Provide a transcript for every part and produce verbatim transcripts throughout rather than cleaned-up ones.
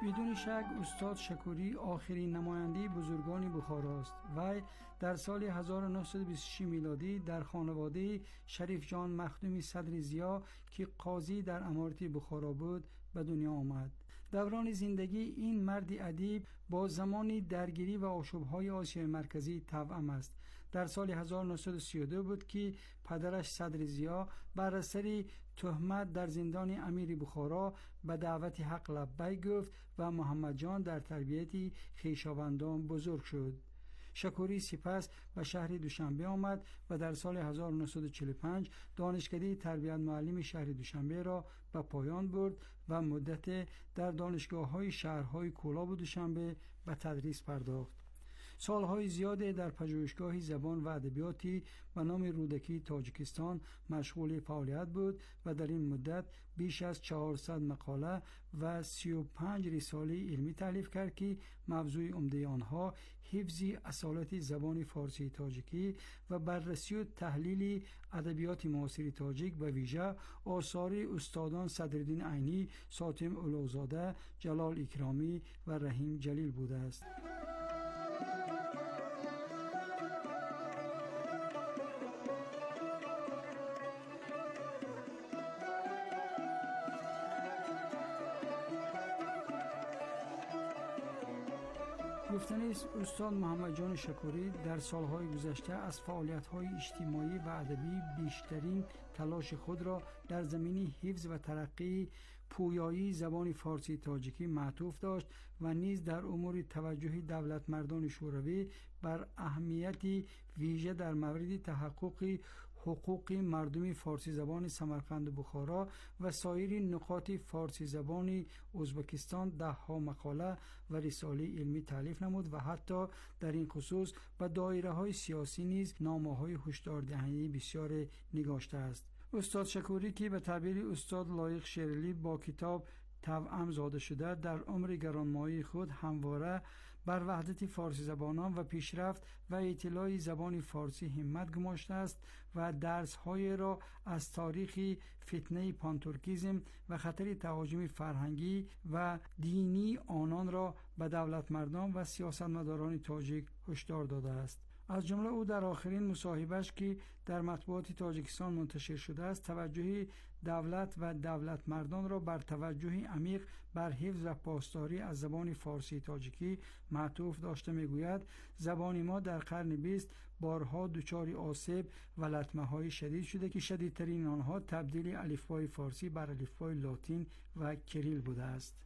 بدون شک استاد شکوری آخرین نماینده بزرگان بخارا است. وی در سال هزار و نهصد و بیست و شش میلادی در خانواده شریف جان مخدومی صدر ضیا که قاضی در امارت بخارا بود به دنیا آمد. دوران زندگی این مرد ادیب با زمانی درگیری و آشوب‌های آسیای مرکزی توأم است. در سال هزار و نهصد و سی و دو بود که پدرش صدر ضیا بر اثر تهمت در زندان امیر بخارا به دعوت حق لبیک گفت و محمد جان در تربیت خویشاوندان بزرگ شد. شکوری سپس به شهر دوشنبه آمد و در سال هزار و نهصد و چهل و پنج دانشکده تربیت معلم شهر دوشنبه را به پایان برد و مدت در دانشگاه‌های شهرهای کولاب و دوشنبه به تدریس پرداخت. سالهای زیاده در پژوهشگاه زبان و ادبیاتی به نام رودکی تاجیکستان مشغول فعالیت بود و در این مدت بیش از چهارصد مقاله و سی و پنج رساله علمی تالیف کرد که موضوع عمده آنها حفظ اصالت زبان فارسی تاجیکی و بررسی و تحلیل ادبیات معاصر تاجیک، به ویژه آثار استادان صدرالدین عینی، ساتم اولوزاده، جلال اکرامی و رحیم جلیل بوده است. گفتنی است استاد محمد جان شکوری در سالهای گذشته از فعالیت‌های اجتماعی و ادبی بیشترین تلاش خود را در زمینه حفظ و ترقی پویایی زبان فارسی تاجیکی معطوف داشت و نیز در امور توجه دولت مردان شوروی بر اهمیت ویژه در مورد تحقق حقوق مردم فارسی زبان سمرقند و بخارا و سایر نقاط فارسی زبان ازبکستان ده ها مقاله و رساله علمی تالیف نمود و حتی در این خصوص به دایره های سیاسی نیز نامه های هشداردهنده بسیار نگاشته است. استاد شکوری که به تعبیر استاد لایق شیرلی با کتاب توأم زاده شده، در عمر گرانمایه خود همواره بر وحدت فارسی زبانان و پیشرفت و اطلاع زبان فارسی همت گماشته است و درس‌های را از تاریخ فتنه پانتورکیزم و خطر تهاجم فرهنگی و دینی آنان را به دولت مردان و سیاستمداران تاجیک هشدار داده است. از جمله او در آخرین مصاحبهش که در مطبوعات تاجیکستان منتشر شده است، توجه دولت و دولت مردان را بر توجه عمیق بر حفظ و پاسداری از زبان فارسی تاجیکی معطوف داشته میگوید زبان ما در قرن بیست بارها دچار آسیب و لطمه های شدید شده که شدیدترین آنها تبدیل الفبای فارسی بر الفبای لاتین و کریل بوده است.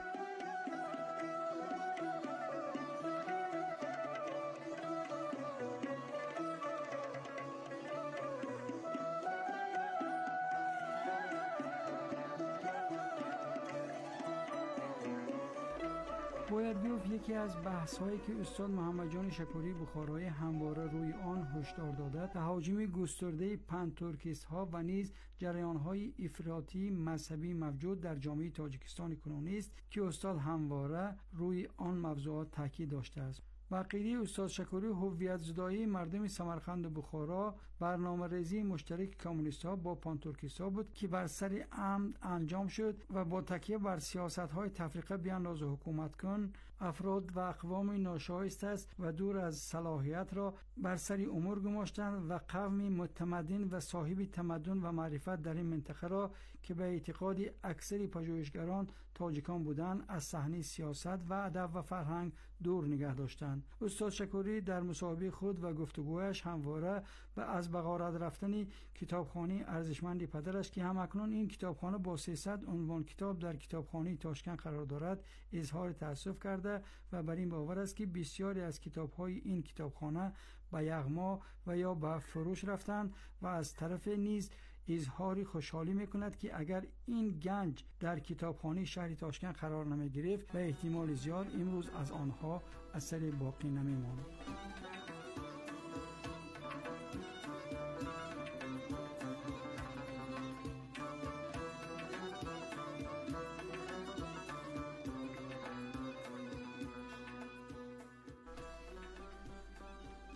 باید گفت یکی از بحث‌هایی که استاد محمد جان شکوری بخارایی همواره روی آن هشدار داده، تهاجم گسترده پنتورکیست‌ها و نیز جریان‌های افراطی مذهبی موجود در جامعه تاجیکستان کنونی است که استاد همواره روی آن موضوعات تاکید داشته است. بقیه استاد شکوری هویت زدایی مردم سمرقند و بخارا برنامه‌ریزی مشترک کمونیست‌ها با پانتورکیست‌ها بود که بر سر عمد انجام شد و با تکیه بر سیاست‌های تفریقه بیانداز و حکومت کن افراد و اقوام ناشایست است و دور از صلاحیت را بر سر امور گماشتند و قوم متمدن و صاحب تمدن و معرفت در این منطقه را که به اعتقاد اکثر پژوهشگران تاجیکان بودند از صحنه سیاست و ادب و فرهنگ دور نگه داشتند. استاد شکوری در مصاحبه خود و گفتگویش همواره به از بغارت رفتن کتابخانه ارزشمند پدرش که همکنون این کتابخانه با سیصد عنوان کتاب در کتابخانه تاشکند قرار دارد اظهار تأسف کرده و بر این باور است که بسیاری از کتاب‌های این کتابخانه به یغما و یا به فروش رفتند و از طرف نیز اظهار خوشحالی میکند که اگر این گنج در کتابخانه شهر تاشکند قرار نمی گرفت به احتمال زیاد امروز از آنها اثری باقی نمی ماند.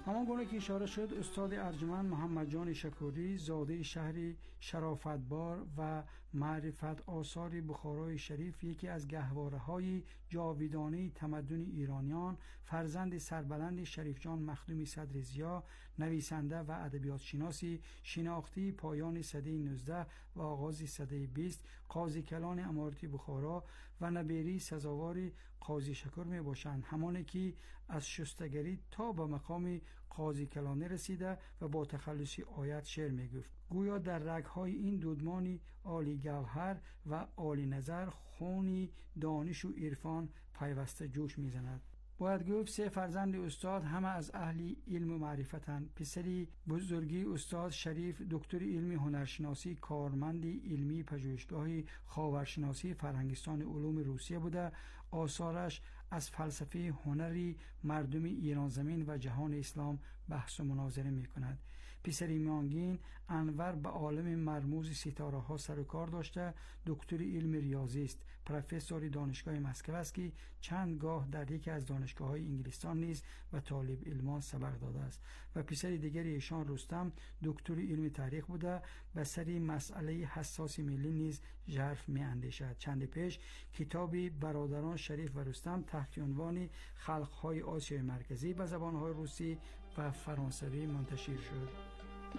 همان گونه که اشاره شد، استاد ارجمند محمد جان شکوری زاده شهر شرافتبار و معرفت آثار بخارای شریف، یکی از گهواره‌های جاویدانه تمدن ایرانیان، فرزند سربلند شریف جان مخدومی صدرضیا، نویسنده و ادبیات شناسی شناختی پایان سده نوزده و آغاز سده بیست، قاضی کلان امارت بخارا و نبیری سزاوار قاضی شکور می باشند، همانی که از شستگری تا به مقام قاضی کلانه رسیده و با تخلصی آیت شعر می گفت. گویا در رگ‌های این دودمانی عالی گوهر و عالی نظر خونی دانش و عرفان پیوسته جوش می زند. باید گفت سه فرزند استاد همه از اهل علم و معرفتند. پسری بزرگی استاد شریف دکتر علم هنرشناسی، کارمند علمی پژوهشگاه خاورشناسی فرهنگستان علوم روسیه بوده. آثارش از فلسفه هنری مردم ایران زمین و جهان اسلام بحث و مناظره می کند. پسری میانگین انور به عالم مرموز ستاره ها سر و کار داشته. دکتر علم ریاضی است، پروفسور دانشگاه مسکو است که چند گاه در یکی از دانشگاه های انگلستان نیز و طالب علمان سبق داده است. و پسر دیگری ایشان رستم دکتر علم تاریخ بوده، به سری مسئله حساس ملی نیز ژرف می اندیشد. چند پیش کتابی برادران شریف و رستم تحت عنوان خلق‌های آسیای مرکزی به زبان‌های روسی و فرانسوی منتشر شد.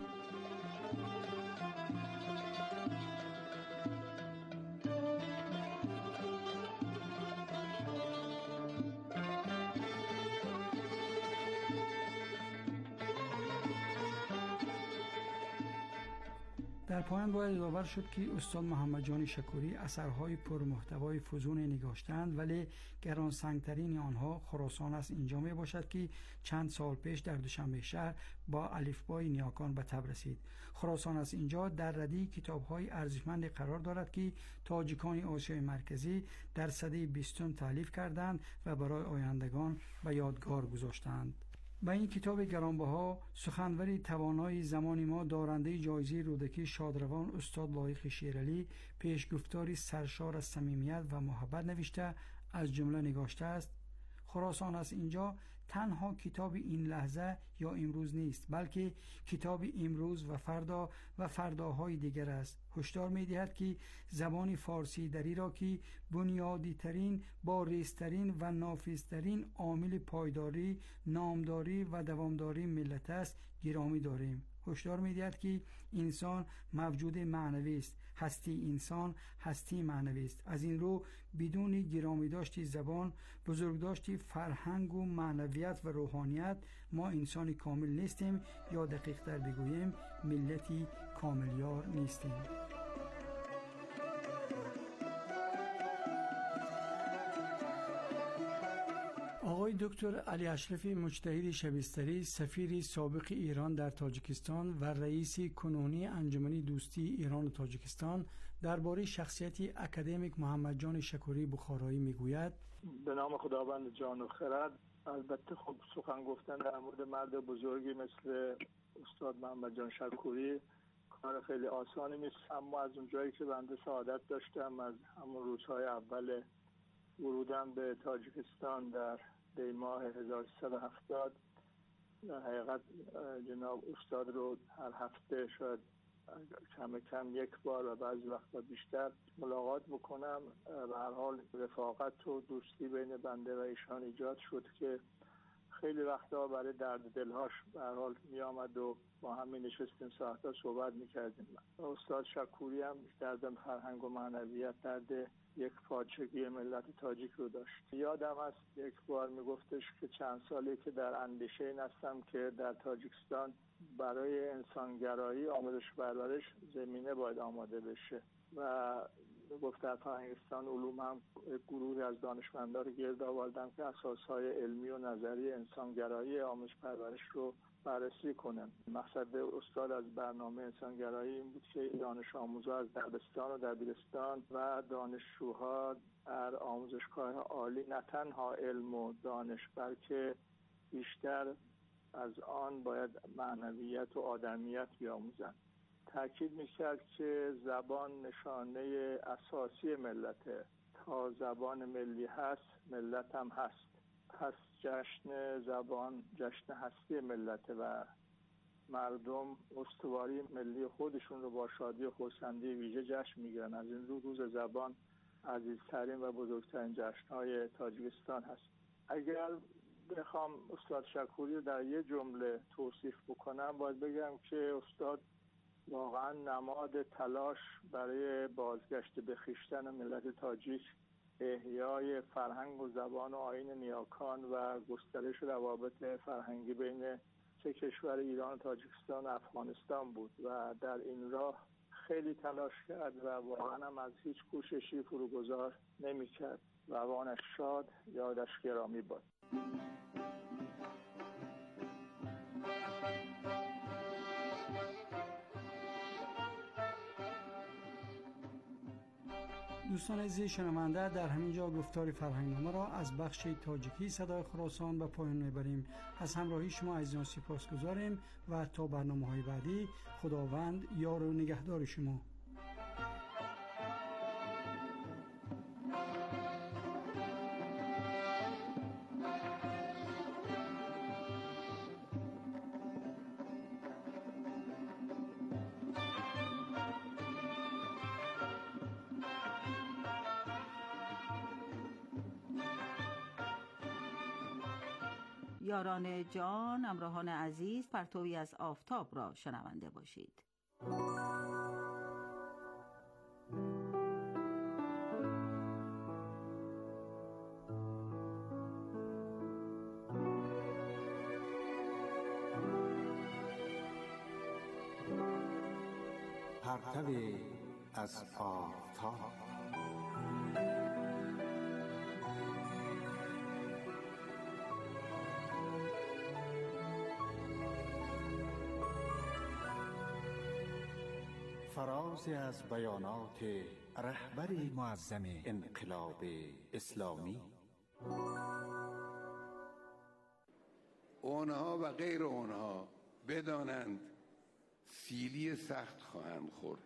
در پایان باید یادآور شد که استاد محمد جان شکوری اثرهای پرمحتوای فزون نگاشتند، ولی گرانسنگترین آنها خراسان است اینجا می باشد که چند سال پیش در دوشنبه شهر با الفبای نیاکان به تب رسید. خراسان است اینجا در ردی کتاب‌های ارزشمند قرار دارد که تاجیکان آسیای مرکزی در سده بیستم تالیف کردند و برای آیندگان به یادگار گذاشتند. با این کتاب گرانبها سخنوری توانای زمان ما دارنده جایزه رودکی شادروان استاد لایق شیرعلی پیشگفتاری سرشار از صمیمیت و محبت نوشته، از جمله نگاشته است: خراسان است اینجا تنها کتاب این لحظه یا امروز نیست، بلکه کتاب امروز و فردا و فرداهای دیگر است. هشدار می دهد که زبان فارسی در ایران که بنیادی ترین، بارزترین و نافذترین عامل پایداری، نامداری و دوامداری ملت است گرامی داریم. هشدار می دهد که انسان موجود معنوی است، هستی انسان هستی معنوی است. از این رو بدون گرامی داشتی زبان، بزرگ داشتی فرهنگ و معنویت و روحانیت، ما انسانی کامل نیستیم، یا دقیق تر بگوییم ملتی کاملیار نیستیم. آقای دکتر علی اشرف مجتهد شبستری، سفیر سابق ایران در تاجیکستان و رئیس کنونی انجمن دوستی ایران و تاجیکستان، درباره شخصیت اکادمیک محمد جان شکوری بخارایی میگوید: به نام خداوند جان و خرد. البته خب سخن گفتن در مورد مرد بزرگی مثل استاد محمد جان شکوری کار خیلی آسانی نیست، اما از اونجایی که بنده سعادت داشتم از همون روزهای اول ورودم به تاجیکستان در دی ماه هزار و سیصد و هفتاد در حقیقت جناب استاد رو هر هفته شاید کم کم یک بار و بعضی وقتا بیشتر ملاقات بکنم. به هر حال رفاقت و دوستی بین بنده و ایشان ایجاد شد که خیلی وقتا برای درد دلهاش به هر حال می آمد و با هم می نشستیم ساعتا صحبت می کردیم. استاد شکوری هم درد فرهنگ و معنویت، درد یک پارچگی ملت تاجیک رو داشت. یادم است یک بار می گفتش که چند سالی که در اندیشه این هستم که در تاجیکستان برای انسانگرایی آموزش پرورش زمینه باید آماده بشه و گفت در فرهنگستان علوم هم گروهی از دانشمندان رو گرد آوردن که اساسهای علمی و نظری انسانگرایی آموزش پرورش رو بررسی کنن. مقصد استاد از برنامه انسانگرایی این بود که دانش آموزها از دبستان و دبیرستان و دانشجوها در آموزشگاه عالی نه تنها علم و دانش بلکه بیشتر از آن باید معنویت و آدمیت بیاموزند. تأکید می‌کرد که زبان نشانه اساسی ملته، تا زبان ملی هست ملت هم هست. هست جشن زبان جشن هستی ملت و مردم استواری ملی خودشون رو با شادی و خرسندی ویژه جشن میگیرن. از این رو روز زبان عزیزترین و بزرگترین جشن‌های تاجیکستان هست. اگر بخوام استاد شکوری رو در یه جمله توصیف بکنم باید بگم که استاد واقعا نماد تلاش برای بازگشت به خویشتن ملت تاجیک، احیای فرهنگ و زبان و آیین نیاکان و گسترش روابط فرهنگی بین سه کشور ایران و تاجیکستان و افغانستان بود و در این راه خیلی تلاش کرد و واقعا هم از هیچ کوششی فروگذار نمی کرد. روانش شاد، یادش گرامی باد. دوستان عزیز شنونده، در همین جا گفتار فرهنگنامه را از بخش تاجیکی صدای خراسان به پایان میبریم. از همراهی شما عزیزان سپاسگزاریم و تا برنامه‌های بعدی خداوند یار و نگهدار شما. یاران جان، همراهان عزیز، پرتوی از آفتاب را شنونده باشید. پرتوی از آفتاب. فراز از بیانات رهبر معظم انقلاب اسلامی. اونها و غیر اونها بدانند سیلی سخت خواهند خورد.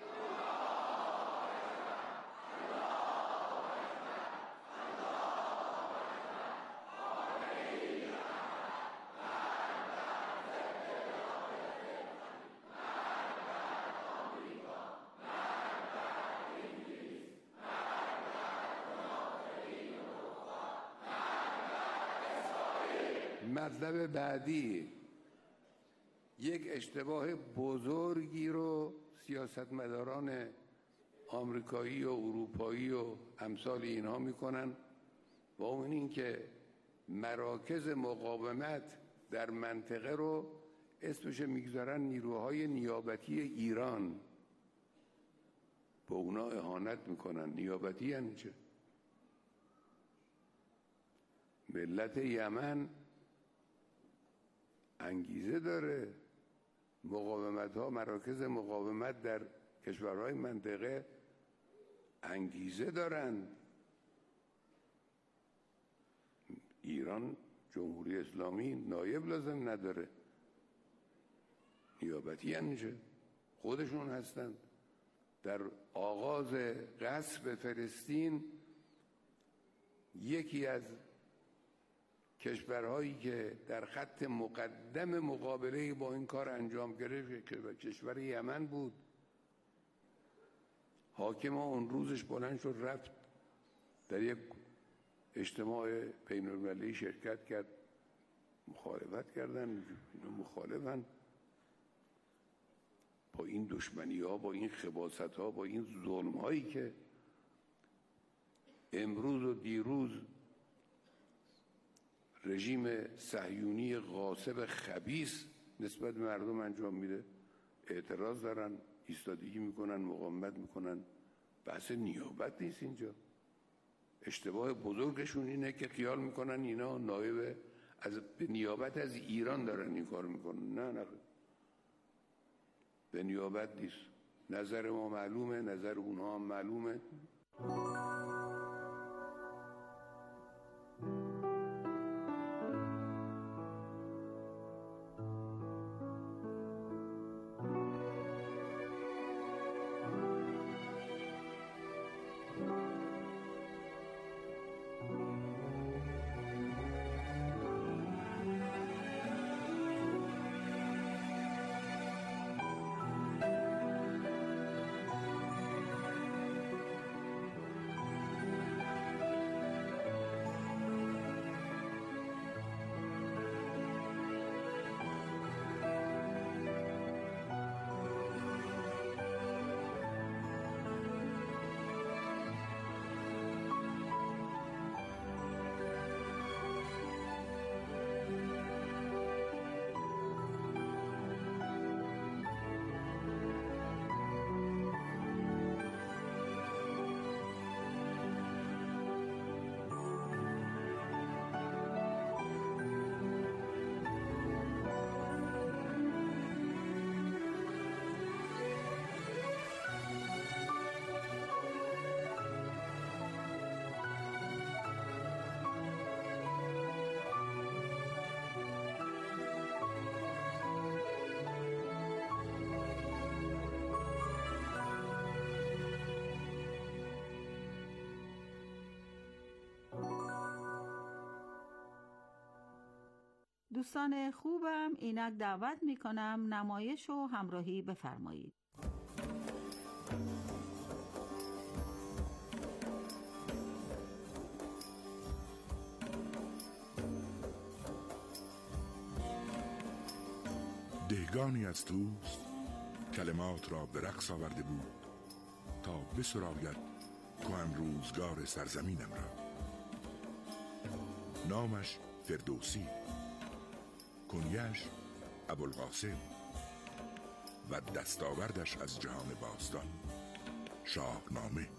مطلب بعدی، یک اشتباه بزرگی رو سیاستمداران آمریکایی و اروپایی و امثال اینها میکنن و اون این که مراکز مقاومت در منطقه رو اسمش میگذارن نیروهای نیابتی ایران. با اونا اهانت میکنن. نیابتی یعنی چه؟ ملت یمن انگیزه داره. مقاومت ها، مراکز مقاومت در کشورهای منطقه انگیزه دارن. ایران جمهوری اسلامی نایب لازم نداره. نیابتی یعنی چه؟ خودشون هستن. در آغاز غصب فلسطین یکی از کشورهایی که در خط مقدم مقابله با این کار انجام گرفت کشور یمن بود. حاکم اون روزش بلند شد رفت در یک اجتماع بین‌المللی شرکت کرد. مخالفت کردن. اینا مخالفن با این دشمنی ها، با این خباثت ها، با این ظلم هایی که امروز و دیروز رژیم صهیونی غاصب خبیث نسبت به مردم انجام میده. اعتراض دارن، ایستادگی میکنن، مقاومت میکنن. بحث نیابت نیست اینجا. اشتباه بزرگشون اینه که خیال میکنن اینا نایب از به نیابت از ایران دارن این کار میکنن. نه نه، به نیابت نیست. نظر ما معلومه، نظر اونها هم معلومه. دوستان خوبم، اینک دعوت می کنم نمایش و همراهی بفرمایید. دهگانی از دوست کلمات را به رقص آورده بود تا بسراید کهن روزگار سرزمینم را. نامش فردوسی، کنیش ابوالقاسم و دستاوردش از جهان باستان شاهنامه.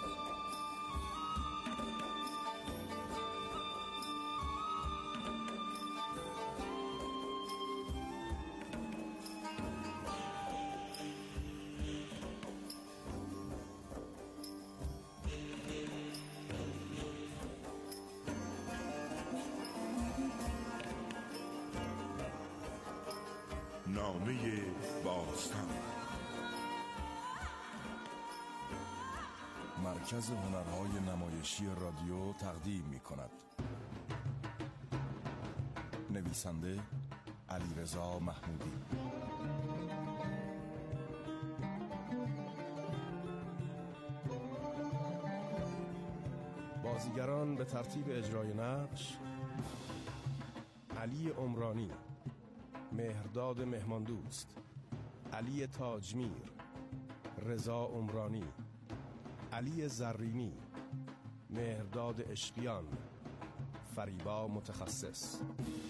نامه باستان. مرکز هنرهای نمایشی رادیو تقدیم می کند. نویسنده علیرضا محمودی. بازیگران به ترتیب اجرای نقش: علی عمرانی، مهرداد مهماندوست، علی تاجمیر، رضا عمرانی، علی زرینی، مهرداد عشقیان، فریبا متخصص.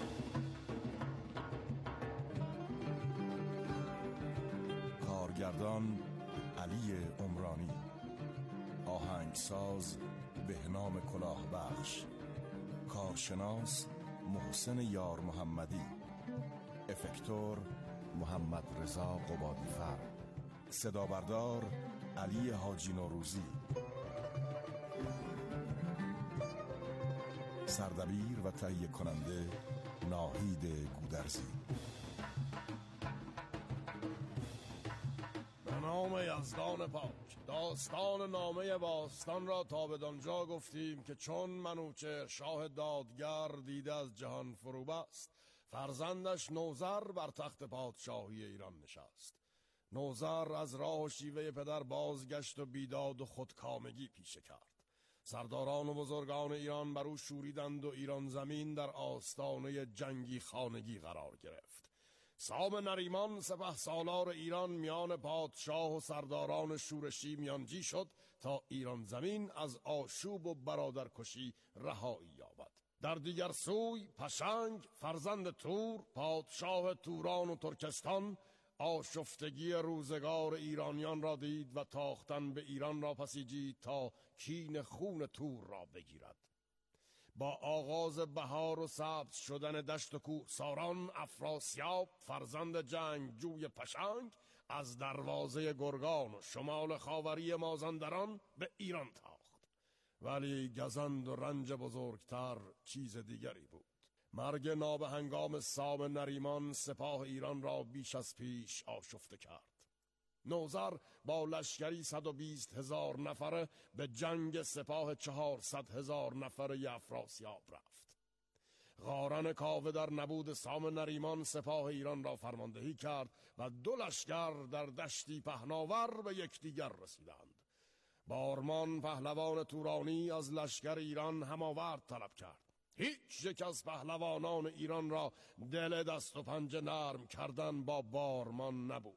کارگردان علی عمرانی. آهنگساز بهنام کلاهبخش. کارشناس محسن یار محمدی. افکتور محمد رضا قبادیفر. صدا بردار علی حاجی نوروزی. سردبیر و تهیه کننده ناهید گودرزی. به نام یزدان پاک. داستان نامه باستان را تا بدانجا گفتیم که چون منوچهر شاه دادگر دیده از جهان فرو بست، فرزندش نوذر بر تخت پادشاهی ایران نشست. نوذر از راه و شیوه پدر بازگشت و بیداد و خودکامگی پیشه کرد. سرداران و بزرگان ایران بر او شوریدند و ایران زمین در آستانه جنگی خانگی قرار گرفت. سام نریمان سپه سالار ایران میان پادشاه و سرداران شورشی میانجی شد تا ایران زمین از آشوب و برادرکشی رهایی یابد. در دیگر سوی پشنگ فرزند تور پادشاه توران و ترکستان آشفتگی روزگار ایرانیان را دید و تاختن به ایران را پسیجید تا کین خون تور را بگیرد. با آغاز بهار و سبز شدن دشت و کوهساران، افراسیاب فرزند جنگجوی پشنگ از دروازه گرگان و شمال خاوری مازندران به ایران تاخت. ولی گزند و رنج بزرگتر چیز دیگری بود. مرگ نابهنگام سام نریمان سپاه ایران را بیش از پیش آشفته کرد. نوذر با لشکری صد و بیست هزار نفره به جنگ سپاه چهارصد هزار نفره افراسیاب رفت. قارن کاوه در نبود سام نریمان سپاه ایران را فرماندهی کرد و دو لشکر در دشتی پهناور به یکدیگر رسیدند. بارمان پهلوان تورانی از لشکر ایران هماورد طلب کرد. هیچ یک از پهلوانان ایران را دل دست و پنجه نرم کردن با بارمان نبود.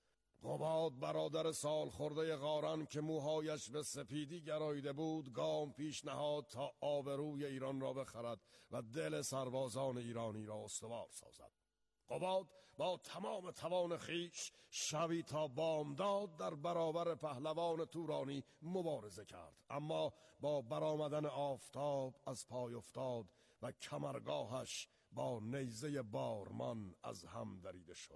قباد برادر سال خورده قارن که موهایش به سپیدی گرایده بود گام پیش نهاد تا آبروی ایران را بخرد و دل سربازان ایرانی را استوار سازد. قباد با تمام توان خیش شبی تا بامداد در برابر پهلوان تورانی مبارزه کرد، اما با برآمدن آفتاب از پای افتاد و کمرگاهش با نیزه بارمان از هم دریده شد.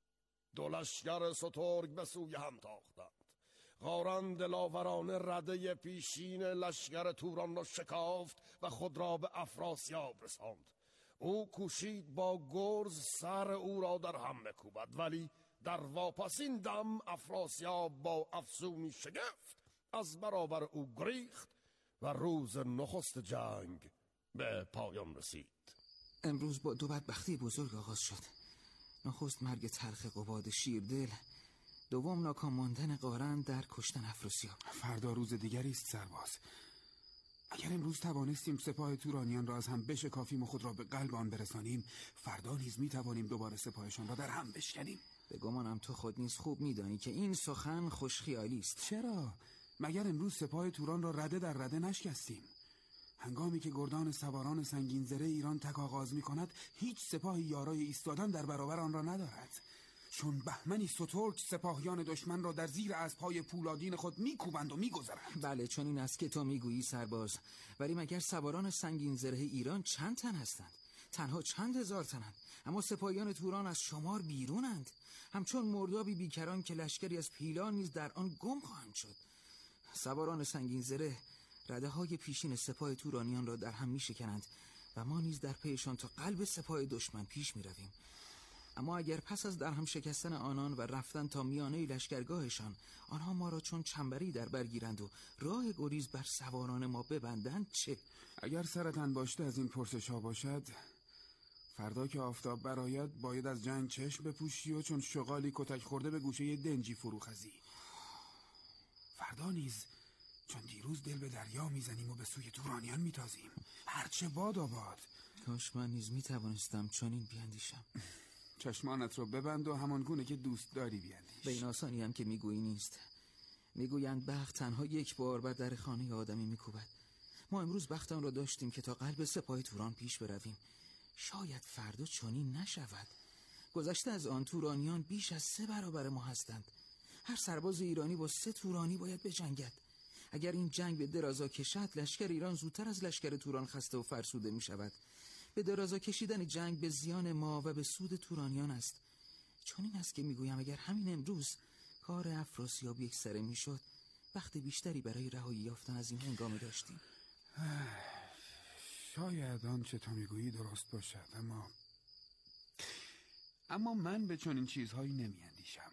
دو لشکر سترگ به سوی هم تاختند. قارن دلاورانه رده پیشین لشکر توران را شکافت و خود را به افراسیاب رساند. او کوشید با گرز سر او را در هم بکوبد، ولی در واپسین دم افراسیاب با افسونی شگفت از برابر او گریخت و روز نخست جنگ به پایان رسید. امروز با دو بدبختی بزرگ آغاز شد. نخست مرگ تلخ قباد شیردل، دوم ناکام ماندن قارن در کشتن افراسیاب. فردا روز دیگری است سرباز. اگر امروز توانستیم سپاه تورانیان را از هم بشکافیم و خود را به قلب آن برسانیم، فردا نیز می توانیم دوباره سپاهشان را در هم بشکنیم. به گمانم تو خود نیز خوب می دانی که این سخن خوشخیالی است. چرا؟ مگر امروز سپاه توران را رده در رده نشکستیم؟ هنگامی که گردان سواران سنگین زره ایران تک آغاز می کند، هیچ سپاهی یارای ایستادن در برابر آن را ندارد. چون بهمنی سترگ سپاهیان دشمن را در زیر اسب‌های پولادین خود میکوبند و میگذرند. بله، چون این است که تو میگویی سرباز. ولی مگر سواران سنگین زره ایران چند تن هستند؟ تنها چند هزار تنند، اما سپاهیان توران از شمار بیرونند، همچون مردابی بیکران که لشکری از پیلان نیز در آن گم خواهند شد. سواران سنگین زره رده های پیشین سپاه تورانیان را در هم میشکنند و ما نیز در پیشان تا قلب سپاه دشمن پیش میرویم. اما اگر پس از در هم شکستن آنان و رفتن تا میانه لشکرگاهشان آنها ما را چون چنبری در برگیرند و راه گریز بر سواران ما ببندند چه؟ اگر سرت انباشته از این پرسش ها باشد، فردا که آفتاب برآید باید از جنگ چشم بپوشی و چون شغالی کتک خورده به گوشه دنجی فروخزی. فردا نیز چون دیروز دل به دریا میزنیم و به سوی تورانیان میتازیم. هرچه باد آباد. کاش من نیز میتوانستم چنین بیاندیشم. چشمانت رو ببند و همان گونه که دوست داری بیاندیش. به این آسانی هم که میگویی نیست. میگویند بخت تنها یک بار بر در خانه آدمی میکوبد. ما امروز بخت آن را داشتیم که تا قلب سپاه توران پیش برویم. شاید فردا چنین نشود. گذشته از آن تورانیان بیش از سه برابر ما هستند. هر سرباز ایرانی با سه تورانی باید بجنگد. اگر این جنگ به درازا کشد، لشکر ایران زودتر از لشکر توران خسته و فرسوده می شود. به درازا کشیدن جنگ به زیان ما و به سود تورانیان است. چون این است که می گویم اگر همین امروز کار افراسیاب یک سره می شد، وقت بیشتری برای رهایی یافتن از این هنگامه داشتیم. شاید آنچه تو می گویی درست باشد، اما اما من به چنین چیزهایی نمی اندیشم.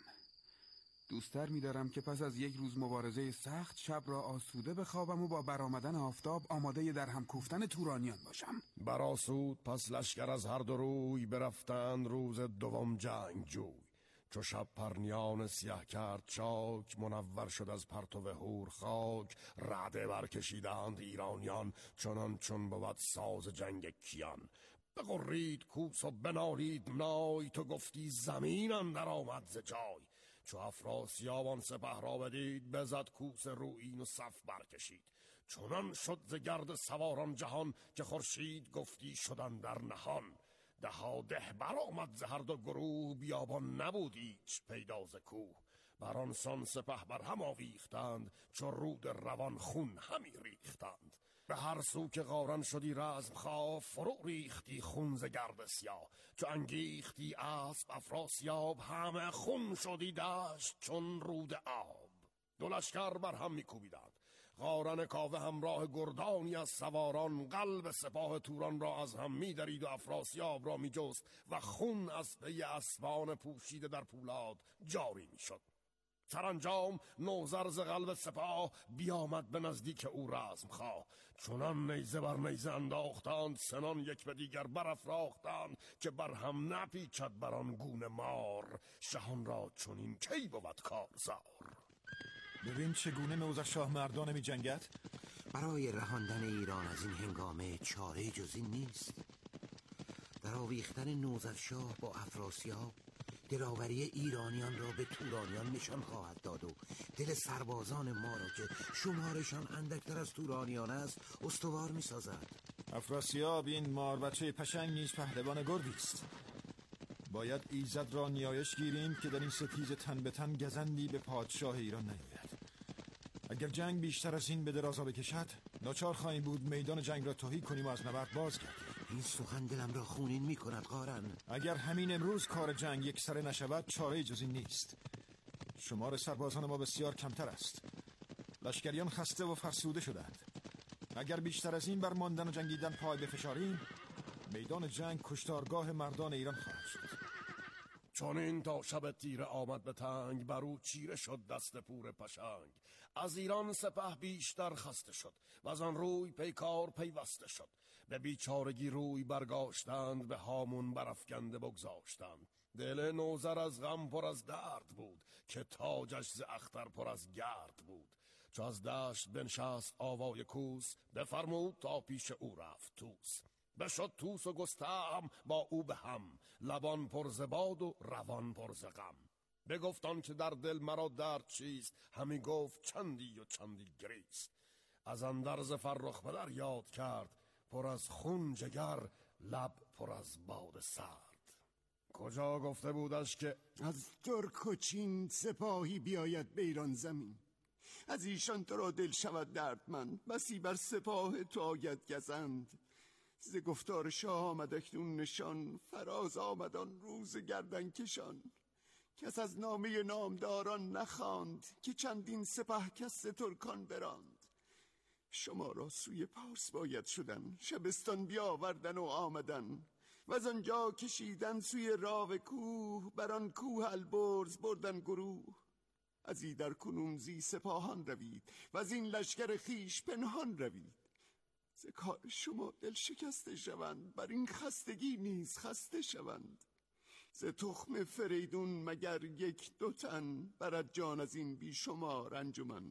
دوستر می دارم که پس از یک روز مبارزه سخت شب را آسوده بخوابم و با برآمدن آفتاب آماده در هم کوفتن تورانیان باشم. برآسود پس لشکر از هر دو روی برفتند روز دوم جنگ جوی. چو شب پرنیان سیاه کرد چاک، منور شد از پرتو هور خاک. رعده برکشیدند ایرانیان، چنان چون بود ساز جنگ کیان. بغرید کوس و بنالید نای، تو گفتی زمین اندر آمد ز جای. چو افراسیاب آن سپه را بدید، بزد کوس رویین و صف برکشید. چنان شد ز گرد سواران جهان، که خورشید گفتی شدن در نهان. ده ده برآمد ز هر دو گروه، بیابان نبود ایچ پیدا ز کوه. بران سان سپه بر هم آویختند، چو رود روان خون همی ریختند. به هر سو که قارن شدی رزم خواه، فرو ریختی خون ز گرد سیاه. چو انگیختی اسب افراسیاب، همه خون شدی دشت چون رود آب. دو لشکر بر هم میکوبیدند، قارن کاوه همراه گردانی از سواران. قلب سپاه توران را از هم میدرید و افراسیاب را میجست، و خون از پی اسبان پوشیده در پولاد جاری میشد. سرانجام نوذر ز قلب سپاه، بیامد به نزدیک او رزم خواه. چنان نیزه بر نیزه انداختند، سنان یک به دیگر برافراختند. که بر هم نپیچد بران گونه مار، شهان را چنین کی بود کارزار. ببین چگونه نوذر شاه مردان می جنگد. برای رهاندن ایران از این هنگامه چاره جز این نیست. در آویختن نوذر شاه با افراسیاب، دلاوری ایرانیان را به تورانیان نشان خواهد داد و دل سربازان ما را که شمارشان اندکتر از تورانیان است استوار می سازد. افراسیاب این مار بچه پشنگ نیز پهلوان گردی است. باید ایزد را نیایش گیریم که در این ستیز تن به تن گزندی به پادشاه ایران نیاید. اگر جنگ بیشتر از این به درازا بکشد، ناچار خواهیم بود میدان جنگ را تهی کنیم و از نبرد باز گردیم. این سخن دلم را خونین می کند قارن. اگر همین امروز کار جنگ یک سره نشود، چاره جز این نیست. شمار سربازان ما بسیار کمتر است. لشکریان خسته و فرسوده شدند. اگر بیشتر از این بر ماندن و جنگیدن پای بفشاریم، میدان جنگ کشتارگاه مردان ایران خواهد شد. چون این تا شب تیره آمد به تنگ، برو چیره شد دست پور پشنگ. از ایران سپه بیشتر خسته شد، و از آن روی پیکار پیوسته شد. به بیچارگی روی برگاشتند، به هامون برافکنده بگذاشتند. دل نوذر از غم پر از درد بود، که تاجش ز اختر پر از گرد بود. چو از دشت بنشست آوای کوس، بفرمود تا پیش او رفت طوس. بشد طوس و گستهم با او به هم، لبان پر ز باد و روان پر ز غم. بگفتان که در دل مرا درد چیست، همی گفت چندی و چندی گریست. از اندرز فرخ پدر یاد کرد، پر از خون جگر لب پر از باد سرد. کجا گفته بودش که از ترک و چین سپاهی بیاید به ایران زمین، از ایشان تو را دل شود دردمند، بسی بر سپاه تو آید گزند. ز گفتار شاه آمد اکنون نشان، فراز آمدان روز گردن کشان. کس از نامه نامداران نخواند، که چندین سپه کس ترکان براند. شما را سوی پارس باید شدن، شبستان بیاوردن و آمدن. و از آنجا کشیدن سوی راو کوه، بران کوه البرز بردن گروه. از ایدر کنون زی سپاهان روید، و از این لشکر خیش پنهان روید. ز کار شما دل شکسته شوند، بر این خستگی نیز خسته شوند. ز تخم فریدون مگر یک دو تن، برد جان از این بی شمار انجمن.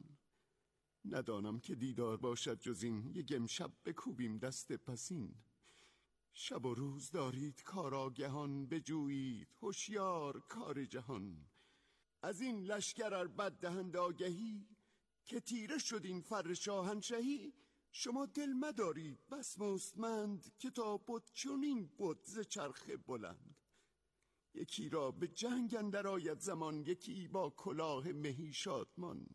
ندانم که دیدار باشد جز این، یک امشب بکوبیم دست پسین. شب و روز دارید کار آگهان، بجویید هوشیار کار جهان. از این لشکر ار بد دهند آگهی، که تیره شد این فر شاهنشهی. شما دل مدارید بس مستمند، که تا بد چنین بد ز چرخ بلند. یکی را به جنگ اندر آید زمان، یکی با کلاه مهی شادمان.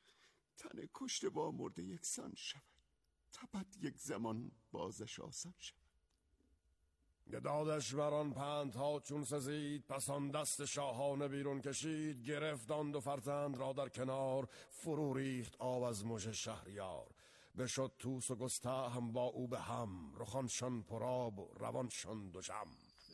تن کشته با مرده یکسان شود، تپد یک زمان بازش آسان شود. دادش بران پندها چون سزید، پس آن دست شاهانه بیرون کشید. گرفت آن دو فرزند را در کنار، فرو ریخت آب از مژه شهریار. بشد طوس و گستهم با او به هم، رخانشان پرآب و روانشان دژم.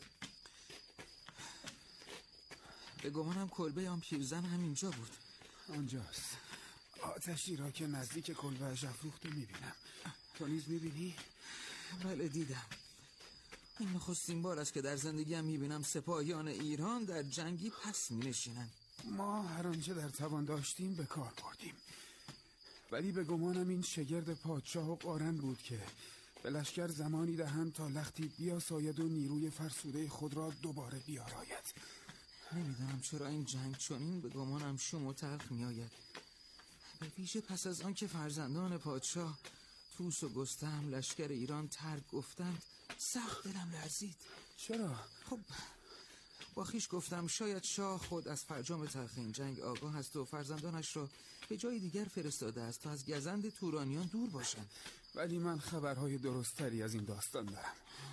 به گمانم کلبه آن پیرزن همینجا بود. آنجاست. آتشی را که نزدیک کلبه‌اش افروخته میبینم. تو نیز میبینی؟ بله دیدم. این نخستین بار است که در زندگیم میبینم سپاهیان ایران در جنگی پس مینشینند. ما هر آنچه در توان داشتیم به کار بردیم، ولی به گمانم این شگرد پادشاه و قارن بود که به لشکر زمانی دهند تا لختی بیاساید و نیروی فرسوده خود را دوباره بیاراید. نمیدانم چرا این جنگ چنین به گمانم شوم و تلخ میآید، به ویژه پس از آن که فرزندان پادشاه طوس و گستهم لشکر ایران ترک گفتند. سخت دلم لرزید. چرا؟ خب با خویش گفتم شاید شاه خود از فرجام تلخ این جنگ آگاه است و فرزندانش را به جای دیگر فرستاده است تا از گزند تورانیان دور باشند. ولی من خبرهای درستری از این داستان دارم.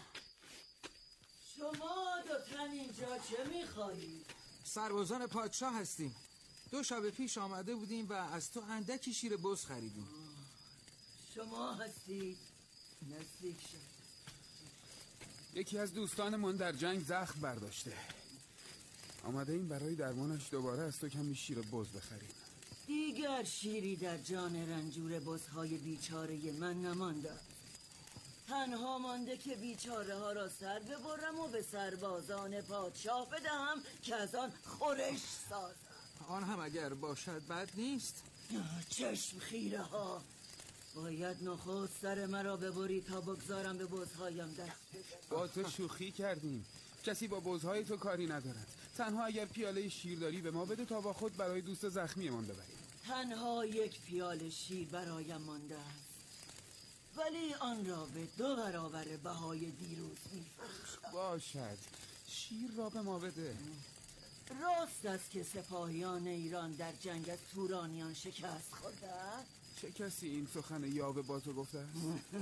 شما دو تن اینجا چه میخواهید؟ سربازان پادشاه هستیم. دو شب پیش آمده بودیم و از تو اندکی شیر بز خریدیم. شما هستید؟ نزدیک شد. یکی از دوستانمون در جنگ زخم برداشته. آمده این برای درمانش دوباره از تو کمی شیر بز بخریم. دیگر شیری در جان رنجور بزهای بیچاره من نمانده. تنها مانده که بیچاره ها را سر ببرم و به سربازان پادشاه بدهم که از آن خورش سازم. آن هم اگر باشد بد نیست. چشم خیره ها، باید نخست سر مرا ببری تا بگذارم به بزهایم دست بزنم. با تو شوخی کردیم. کسی با بزهای تو کاری ندارد. تنها اگر پیاله شیر داری به ما بده تا با خود برای دوست زخمی من ببریم. تنها یک پیاله شیر برایم مانده است، ولی آن را به دو برابر بهای دیروز می‌فروشم. باشد، شیر را به ما بده. راست است که سپاهیان ایران در جنگ از تورانیان شکست خوردند. چه کسی این سخن یاوه با تو گفته است؟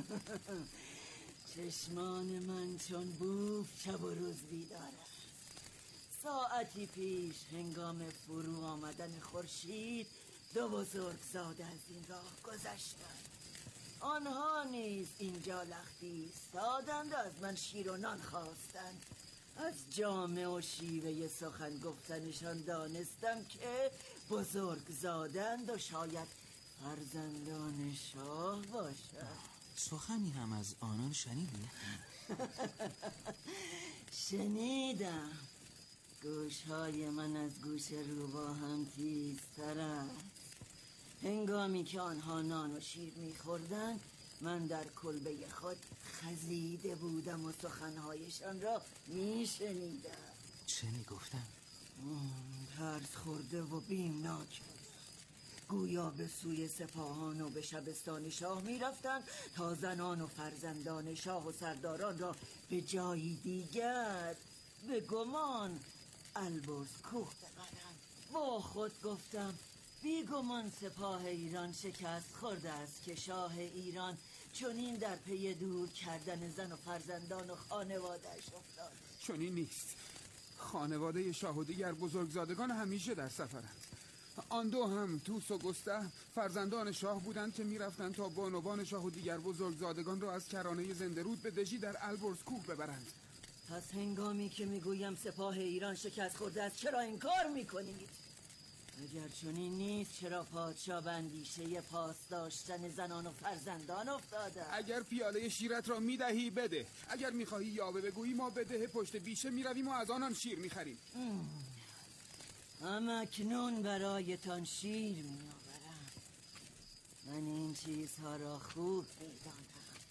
چشمان من چون بوف شب و روز بیدار است. ساعتی پیش هنگام فرو آمدن خورشید دو بزرگزاده از این راه گذشتند. آنها نیز اینجا لختی ایستادند و از من شیر و نان خواستند. از جامه و شیوه سخن گفتنشان دانستم که بزرگزادند و شاید فرزندان شاه باشد. سخنی هم از آنان شنیدی؟ شنیدم. گوشهای من از گوش روبا هم تیزتر است. هنگامی که آنها نان و شیر میخوردن من در کلبه خود خزیده بودم و سخنهایشان را میشنیدم. چه میگفتن؟ ترس خورده و بیمناک بود. گویا به سوی سپاهان و به شبستان شاه میرفتن تا زنان و فرزندان شاه و سرداران را به جایی دیگر به گمان البرز کوه ببرند. با خود گفتم بیگمان سپاه ایران شکست خورده است که شاه ایران چنین در پی دور کردن زن و فرزندان و خانواده‌اش افتاد. چنین نیست. خانواده شاه و دیگر بزرگزادگان همیشه در سفرند. آن دو هم توس و گسته فرزندان شاه بودند که میرفتند تا بانوان شاه و دیگر بزرگزادگان را از کرانه زندرود به دژی در البرز کوه ببرند. پس هنگامی که میگویم سپاه ایران شکست خورده است چرا این کار میکنید؟ اگر چنین نیست چرا پادشاه به اندیشه پاس داشتن زنان و فرزندان افتاده؟ اگر پیاله شیرت را میدهی بده. اگر میخواهی یاوه بگویی ما به ده پشت بیشه میرویم و از آنان شیر میخریم. اما اکنون برایتان شیر میآورم. من این چیزها را خوب میدانم.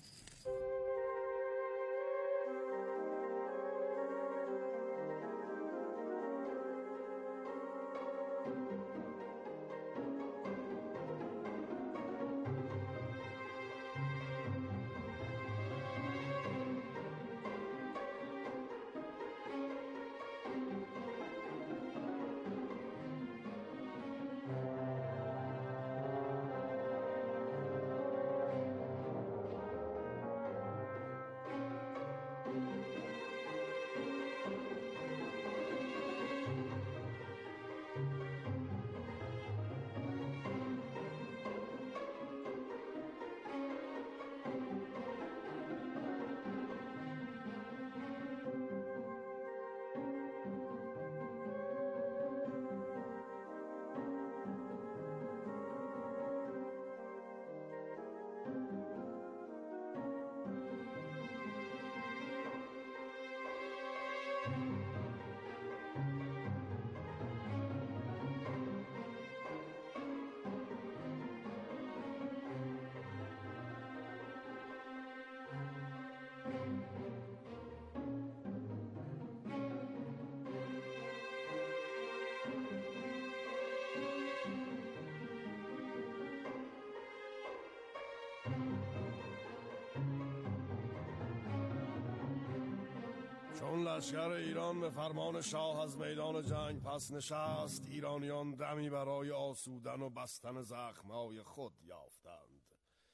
چون لشکر ایران به فرمان شاه از میدان جنگ پس نشست، ایرانیان دمی برای آسودن و بستن زخمهای خود یافتند.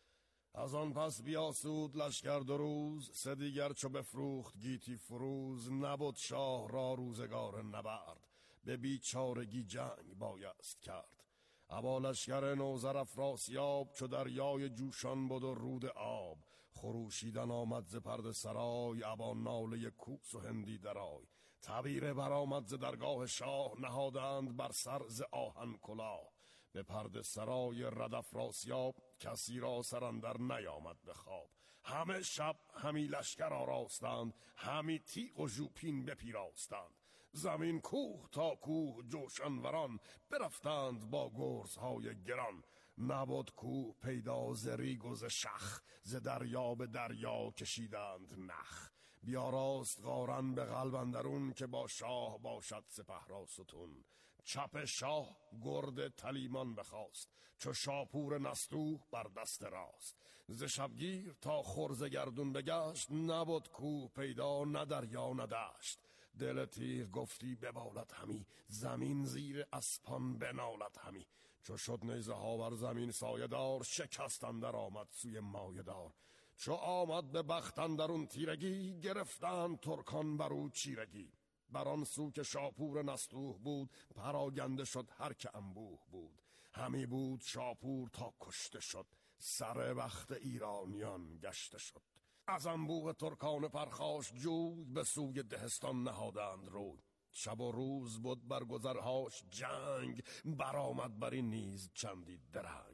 از آن پس بیاسود لشکر دو روز، سه دیگر چو بفروخت گیتی فروز. نبود شاه را روزگار نبرد، به بیچارگی جنگ بایست کرد. ابا لشکر نوذر افراسیاب، چو دریای جوشان بود و رود آب. خروشیدن آمد ز پرده سرای، ابا ناله کوس و هندی درای. تبیره برآمد ز درگاه شاه، نهادند بر سر ز آهن کلاه. به پرده سرای رد افراسیاب، کسی را سر اندر نیامد به خواب. همه شب همی لشکر آراستند، همی تیغ و ژوپین بپیراستند. زمین کوه تا کوه جوشنوران، برفتند با گرزهای گران. نبود کوه پیدا ز ریگ و ز شخ، ز دریا به دریا کشیدند نخ. بیاراست قارن به قلب اندرون، که با شاه باشد سپه را ستون. چپ شاه گرد تلیمان بخواست، چو شاپور نستوه بر دست راست. ز شبگیر تا خرز گردون بگشت، نبود کوه پیدا نه دریا نه دشت. دل تیر گفتی ببالد همی، زمین زیر اسپان بنالد همی. چو شد نیزه ها بر زمین سایه دار، شکست اندر آمد سوی مایه دار. چو آمد به بخت اندرون تیرگی، گرفتند ترکان برو چیرگی. بران سو که شاپور نستوه بود، پراگنده شد هر که انبوه بود. همی بود شاپور تا کشته شد، سر بخت ایرانیان گشته شد. از انبوه ترکان پرخاش جوی، به سوی دهستان نهادند روی. شب و روز بود بر گذرهاش جنگ، برآمد بر این نیز چندی درنگ.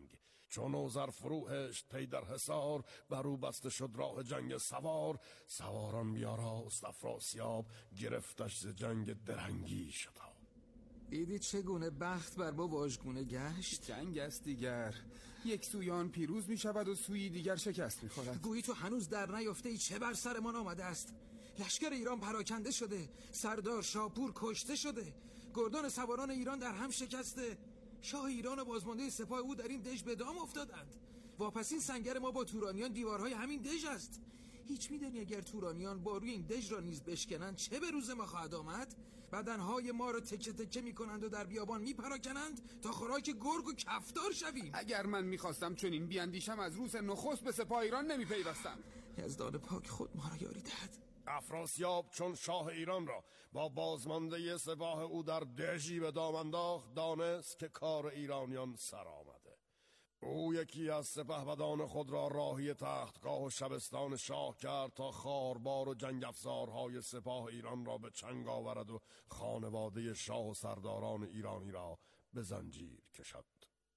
چون نوذر فروهشت پی در حصار، بر او بسته شد راه جنگ سوار. سواران بیاراست افراسیاب، گرفتش ز جنگ درنگی شتاب. دیدی چگونه بخت بر با واژگونه گشت؟ جنگ است دیگر، یک سویان پیروز می شود و سوی دیگر شکست می خورد. گویی تو هنوز در نیافته ای چه بر سرمان آمده است؟ لشکر ایران پراکنده شده، سردار شاپور کشته شده، گردان سواران ایران در هم شکسته، شاه ایران و بازمانده سپاه او در این دژ به دام افتادند. واپسین سنگر ما با تورانیان دیوارهای همین دژ است. هیچ میدانی اگر تورانیان با روی این دژ را نیز بشکنند چه به روز ما خواهد آمد؟ بدنهای ما را تکه تکه میکنند و در بیابان میپراکنند تا خوراک گرگ و کفتار شویم. اگر من میخواستم چون این بیاندیشم از روز نخست به سپاه ایران نمیپیوستم. یزدان پاک خود ما را یاری دهد. افراسیاب چون شاه ایران را با بازمانده سپاه او در دژی به دام انداخت، دانست که کار ایرانیان سر آمده. او یکی از سپهبدان خود را راهی تختگاه و شبستان شاه کرد تا خاربار و جنگ افزارهای سپاه ایران را به چنگ آورد و خانواده شاه و سرداران ایرانی را به زنجیر کشد.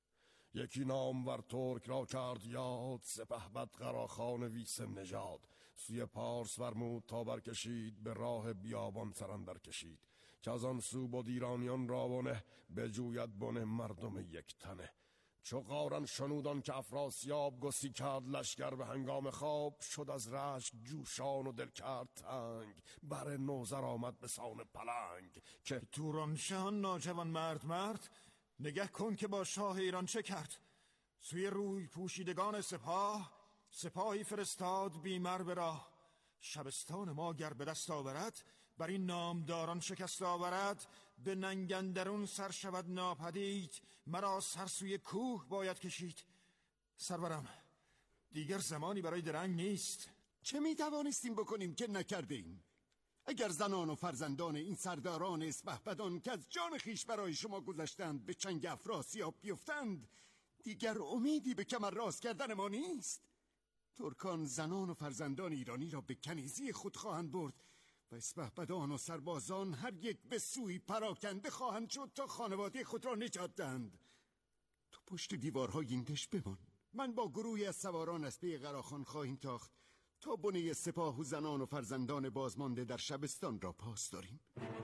یکی نامور ترک را کرد یاد، سپهبد قراخان ویس نژاد. سوی پارس فرمود تا برکشید، به راه بیابان سر اندر کشید. که از آن سو بود ایرانیان را بنه، بجوید بنه مردم یک تنه. چو قارن شنودان که افراسیاب گسی کرد لشکر به هنگام خواب، شد از رشک جوشان و دل کرد تنگ. بر نوذر آمد به سان پلنگ. که تورانشان ناجوان مرد مرد، نگه کن که با شاه ایران چه کرد. سوی روی پوشیدگان سپاه، سپاهی فرستاد بیمر به راه. شبستان ما گر به دست آورد، بر این نامداران شکست آورد. به ننگندرون سر شود ناپدید، مرا سر سوی کوه باید کشید. سرورم دیگر زمانی برای درنگ نیست. چه می توانستیم بکنیم که نکردیم؟ اگر زنان و فرزندان این سرداران اسپهبدان که از جان خیش برای شما گذشتند به چنگ افراسیاب بیفتند، دیگر امیدی به کمر راست کردن ما نیست. ترکان زنان و فرزندان ایرانی را به کنیزی خود خواهند برد و اسپهبدان و سربازان هر یک به سوی پراکنده خواهند شد تا خانواده خود را نجات دهند. تو پشت دیوارهای این دژ بمان. من با گروهی از سواران از پی قراخان خواهیم تاخت تا بنه سپاه و زنان و فرزندان بازمانده در شبستان را پاس داریم.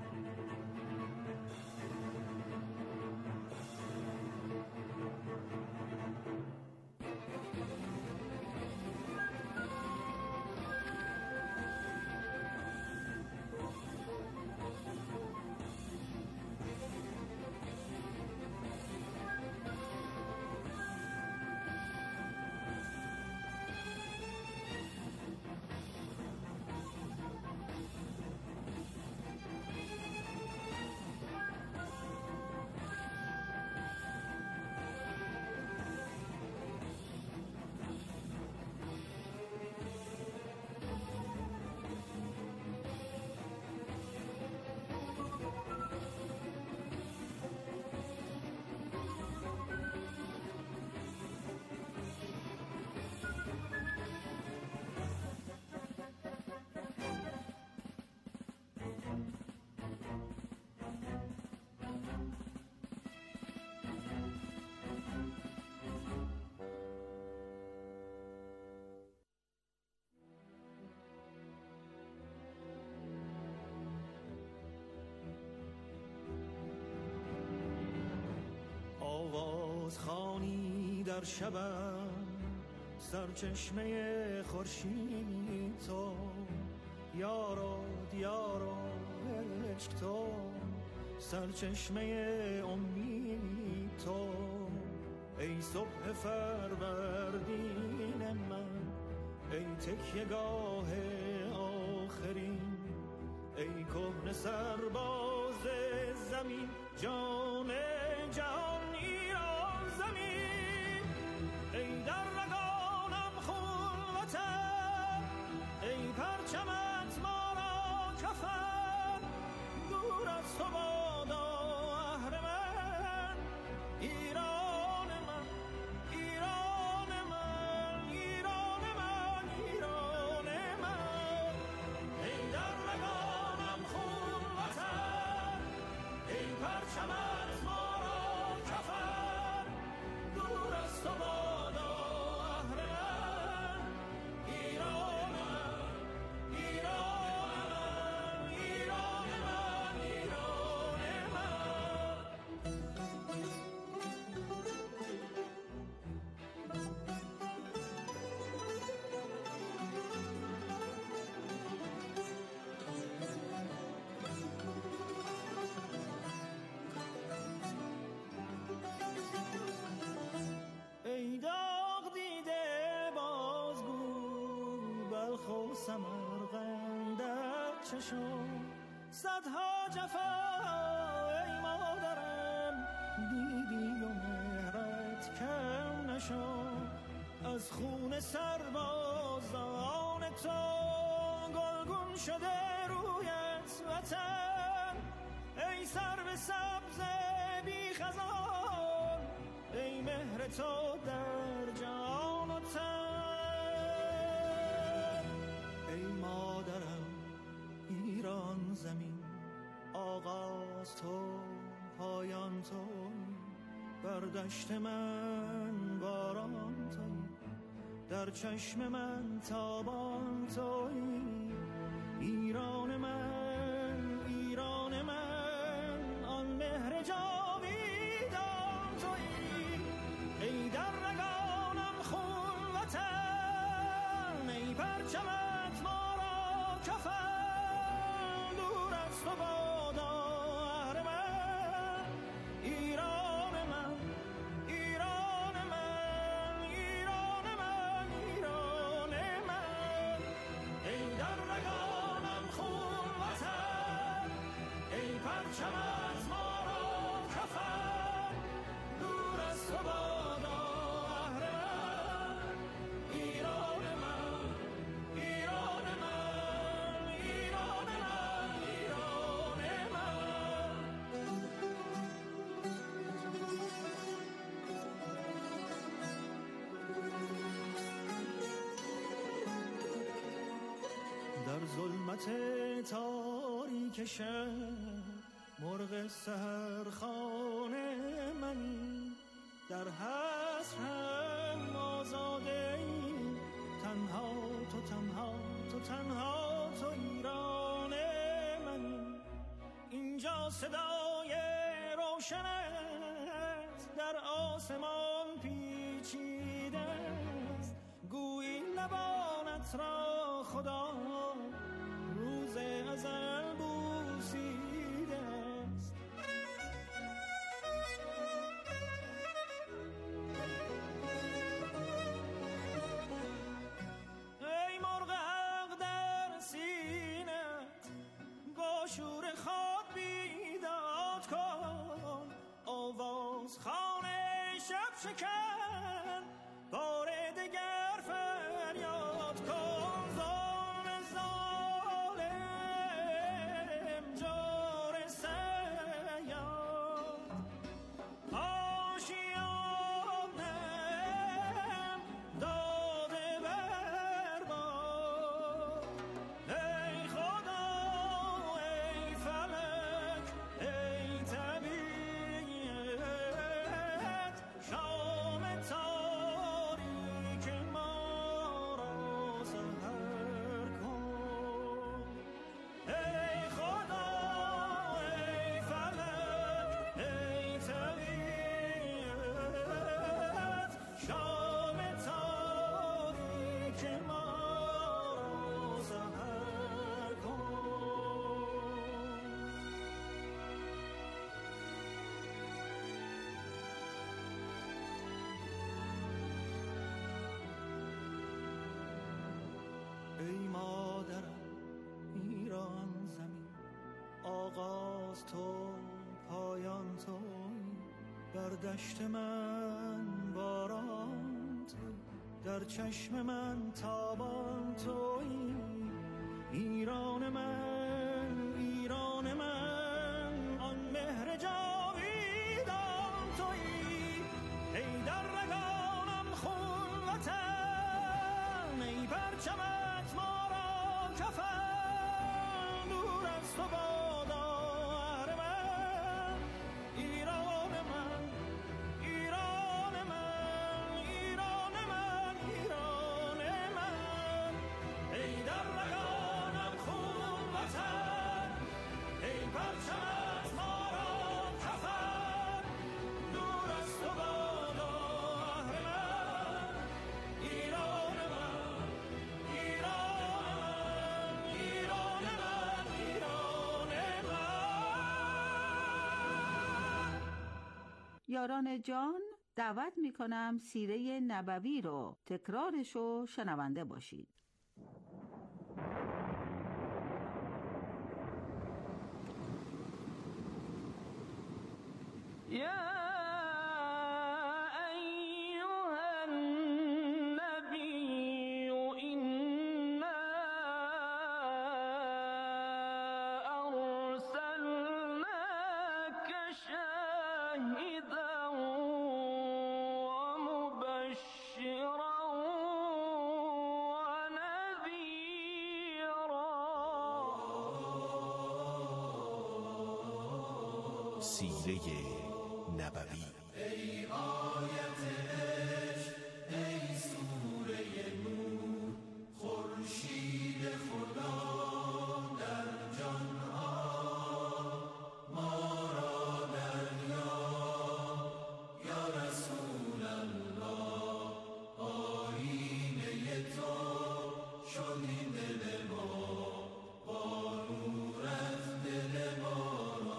آواز خوانی در شبم، سرچشمه خورشید تو، یارا دیارا عشق تو، سرچشمه امید تو. ای صبح فروردین من، ای تکیه‌گاه آخرین، ای کهنه سرباز زمین، جان جهان ایران زمین. ای در رگانم خون وطن، ای پرچمت ما را کفن، دور از تو بادا اهرمن، ایران من ایران من ایران من ایران من. ای در رگانم خون وطن، ای پرچمت ما را کفن، دور از تو بادا سمرقندت چشم صدها جفا ای مادرم دیدی و مهرت کم نشد از خون سربازان تو گلگون شده رویت وطن ای سرو سبز بی خزان ای مهر تو در جان و تن ای مادرم ایران زمین آغاز تو پایان تو بر دشت من باران تویی در چشم من تابان تویی ایران من ایران من آن مهر جاویدان تویی ای در رگانم خون وطن ای پرچمت ما را کفن دور از تو بادا اهرمن ایران من ایران من ایران من ایران من ای در رگانم خون وطن ای پرچمت ما را کفن دور از تو بادا اهرمن ایران من ایران من ایران من ایران من در ظلمت تاریک شب مرغ سحرخانه منی در حسرم آزاده ای تنها تو تنها تو تنها تو ایران منی اینجا صدای روشنت در آسمان پیچیده است گویی لبانت را خدا روز ازل بوسیده است ای مرغ حق در سینت با شور خود بیداد کن آواز خانه شب شکن بار دگر فریاد کن ظالم ظالم جور سیاد آشیانم داده برباد ای خدا ای فلک ای طبیعت شام تاریک ما را سحر کن ای خدا ای فلک ای طبیعت شام تاریک ما را سحر کن ای مادرم ایران زمین آغاز تو پایان تو بر دشت من باران تو در چشم من تابان تویی ایران من ایران من آن مهر جاویدان تویی ای در رگانم خون وطن ای پرچمت ما را کفن دور از تو بادا اهرمن ایران من ایران من ایران من ایران من ای در رگانم خون وطن ای پرچمت ما را کفن دور از تو بادا اهرمن ایران من ایران من ایران من ایران من یاران جان، دعوت می کنم سیره نبوی رو تکرارش رو شنونده باشید. سیره نبوی. ای آیت عشق، ای سوره نور، خورشید خدا در جانها ما را دریاب. یا رسول الله، آیینه تو شد این دل ما، با نورت دل ما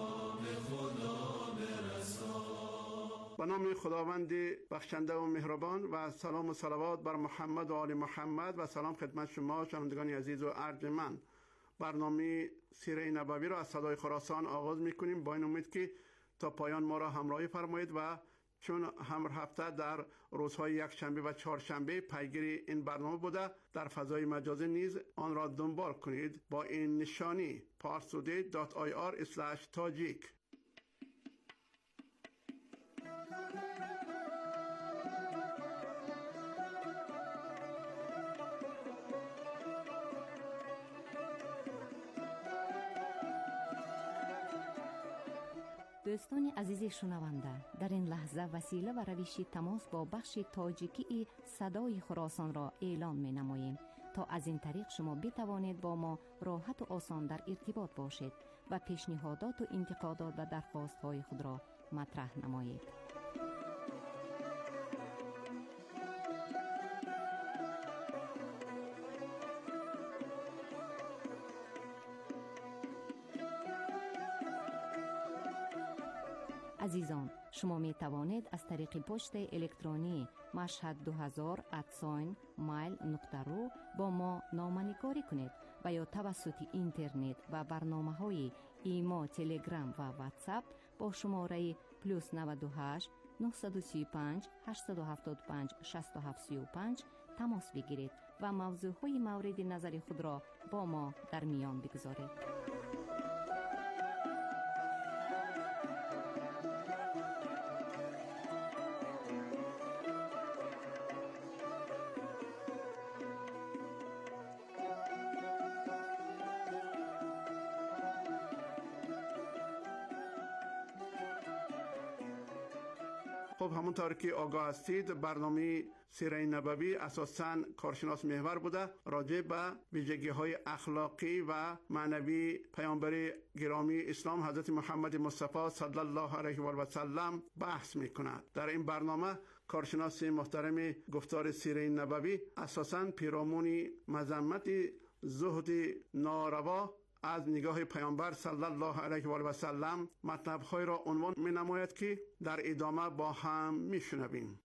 به نام خداوند بخشنده و مهربان و سلام و صلوات بر محمد و آل محمد و سلام خدمت شما شنوندگان عزیز و ارجمند. برنامه سیره نبوی را از صدای خراسان آغاز می‌کنیم با این امید که تا پایان ما را همراهی فرمایید و چون هر هفته در روزهای یکشنبه و چهارشنبه پیگیر این برنامه بوده در فضای مجازی نیز آن را دنبال کنید با این نشانی پارسودی دات آی آر اسلش تاجیک. دوستان عزیز شنونده، در این لحظه وسیله و روش تماس با بخش تاجیکی صدای خراسان را اعلام می نماییم تا از این طریق شما بتوانید با ما راحت و آسان در ارتباط باشید و پیشنهادات و انتقادات و درخواست های خود را مطرح نمایید. عزیزان، شما می توانید از طریق پست الکترونی مشهد دو هزار ات مایل نقطه رو با ما نامه‌نگاری کنید و یا توسط اینترنت و برنامه‌های ایما، تلگرام و واتساپ با شماره پلوس نود و هشت نهصد و سی و پنج هشتصد و هفتاد و پنج شصت و هفت سی و پنج تماس بگیرید و موضوعهای مورد نظر خود را با ما در میان بگذارید. خب همونطور که آگاه هستید برنامه سیره نبوی اساساً کارشناس محور بوده، راجع به ویژگی های اخلاقی و معنوی پیامبر گرامی اسلام حضرت محمد مصطفی صلی الله علیه و سلم بحث می کند. در این برنامه کارشناس محترم گفتار سیره نبوی اساساً پیرامون مذمت زهد ناروا از نگاه پیامبر صلی الله علیه و آله و سلم مطلب‌های را عنوان می‌نماید که در ادامه با هم می‌شنویم.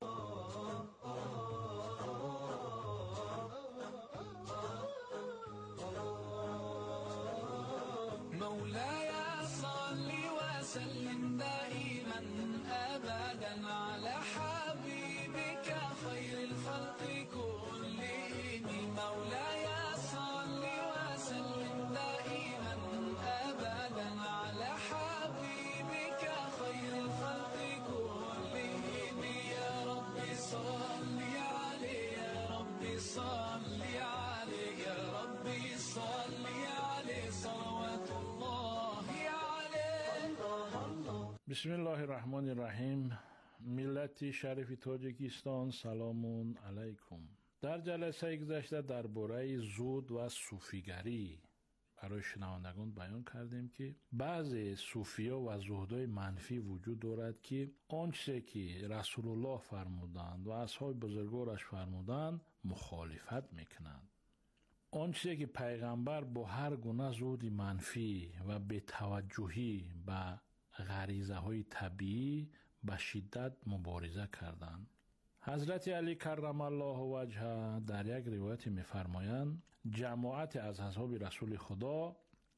مولاي صل وسلم دائما ابدا على حبيبك خير الخلق كلهم. مولاي صل وسلم دائما ابدا على حبيبك خير الخلق كلهم. يا رب صل عليه، يا رب صل عليه، يا رب صل عليه صلوات الله عليه. بسم الله الرحمن الرحیم. ملت شریف تاجیکستان سلام علیکم. در جلسه گذشته درباره زهد و صوفیگری برای شنوندگان بیان کردیم که بعضی صوفیا و زهدای منفی وجود دارد که آنچه که رسول الله فرمودند و اصحاب بزرگوارش فرمودند مخالفت میکنند. آنچه که پیغمبر با هر گونه زهد منفی و بی‌توجهی به غریزه های طبیعی به شدت مبارزه کردند. حضرت علی کرم الله وجهه در یک روایت می‌فرمایند جماعت از اصحاب رسول خدا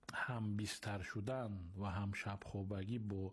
هم بیستر شدن و هم شب خوابگی با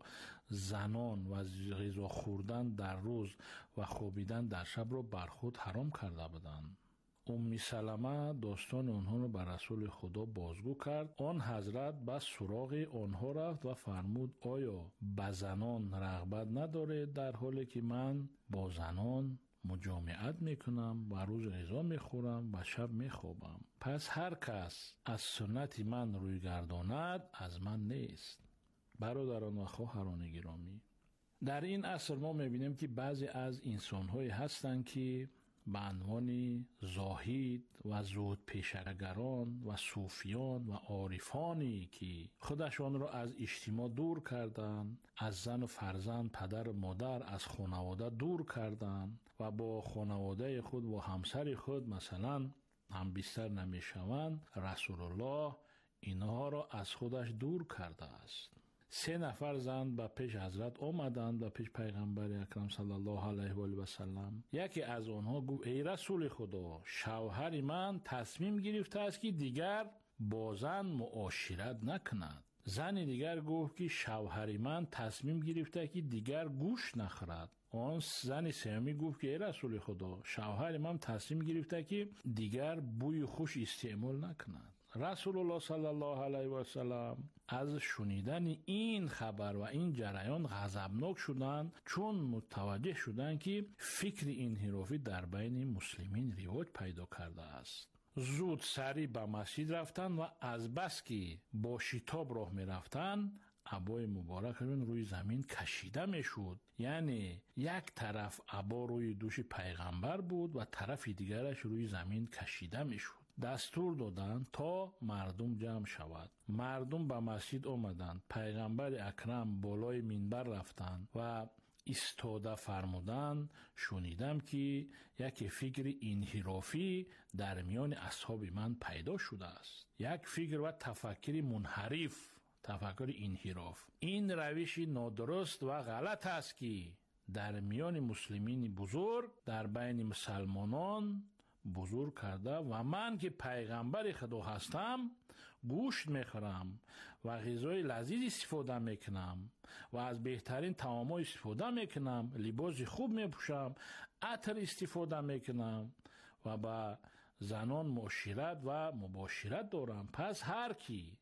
زنان و غذا خوردن در روز و خوابیدن در شب را بر خود حرام کرده بودند. ام سلمه داستان آنها را بر رسول خدا بازگو کرد. آن حضرت به سراغ آنها رفت و فرمود آیا به زنان رغبت ندارید در حالی که من با زنان مجامعت میکنم و روز غذا میخورم و شب میخوابم؟ پس هر کس از سنت من روی گرداند از من نیست. برادران و خواهران گرامی، در این عصر ما میبینیم که بعضی از انسان‌هایی هستند که به عنوان زاهد و زود پیشگران و صوفیان و عارفانی که خودشان را از اجتماع دور کردند، از زن و فرزند، پدر و مادر، از خانواده دور کردند و با خانواده خود و همسر خود مثلا هم بیستر نمیشوند، رسول الله اینها را از خودش دور کرده است. سه نفر زن به پیش حضرت آمدند و پیش پیغمبر اکرم صلی الله علیه و آله و سلم. یکی از آنها گفت ای رسول خدا، شوهر من تصمیم گرفته است که دیگر با زن معاشرت نکند. زن دیگر گفت که شوهر من تصمیم گرفته که دیگر گوشت نخورد. آن زن سومی گفت که ای رسول خدا، شوهر من تصمیم گرفته که دیگر بوی خوش استعمال نکند. رسول الله صلی الله علیه و سلم از شنیدن این خبر و این جریان غضبناک شدند، چون متوجه شدند که فکر انحرافی در بین مسلمین رواج پیدا کرده است. زود سری به مسجد رفتند و از بس که با شتاب راه می رفتند عبای مبارکشون روی زمین کشیده می شد. یعنی یک طرف عبا روی دوش پیغمبر بود و طرف دیگرش روی زمین کشیده می شد. دستور دادند تا مردم جمع شود. مردم به مسجد آمدند. پیغمبر اکرم بالای منبر رفتند و ایستاده فرمودند شنیدم که یک فکر انحرافی در میان اصحاب من پیدا شده است. یک فکر و تفکر منحرف، تفکر انحراف. این روش نادرست و غلط است که در میان مسلمین بزرگ، در بین مسلمانان بزرگ کرده و من که پیغمبر خدا هستم گوشت میخورم و غذای لذیذ استفاده میکنم و از بهترین طعام استفاده میکنم، لباس خوب میپوشم، عطر استفاده میکنم و با زنان معاشرت و مباشرت دارم. پس هر کی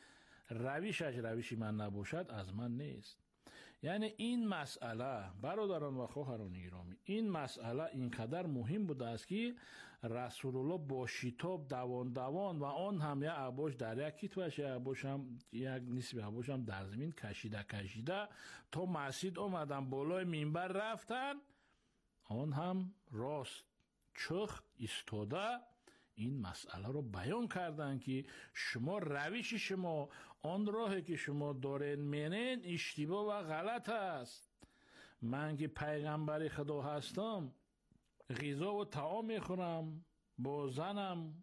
رویشش رویش من نباشد از من نیست. یعنی این مسئله برادران و خواهران گرامی، این مسئله اینقدر مهم بوده است که رسول الله با شتاب دوان دوان و آن هم یک عباش در یک کتفش، یک عباش هم یک نصف عباش هم در زمین کشیده کشیده تا مسجد آمدن، بالای منبر رفتن، آن هم راست چخ ایستاده این مسئله رو بیان کردن که شما روش شما، آن راهی که شما دارین مینین اشتباه و غلط است. من که پیغمبر خدا هستم غذا و طعام میخورم، با زنم